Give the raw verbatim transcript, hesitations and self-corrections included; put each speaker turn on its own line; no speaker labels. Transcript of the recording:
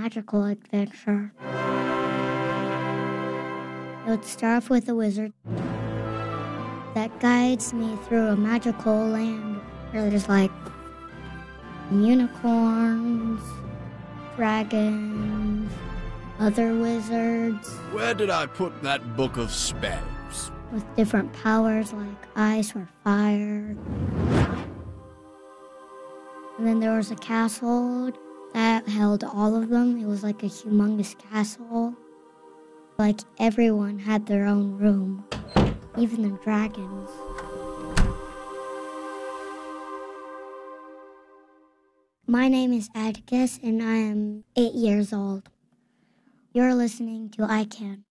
magical adventure. It would start off with a wizard that guides me through a magical land where there's like unicorns, dragons, other wizards.
Where did I put that book of spells?
With different powers like ice or fire. And then there was a castle that held all of them. It was like a humongous castle. Like everyone had their own room, even the dragons. My name is Atticus and I am eight years old. You're listening to I Can.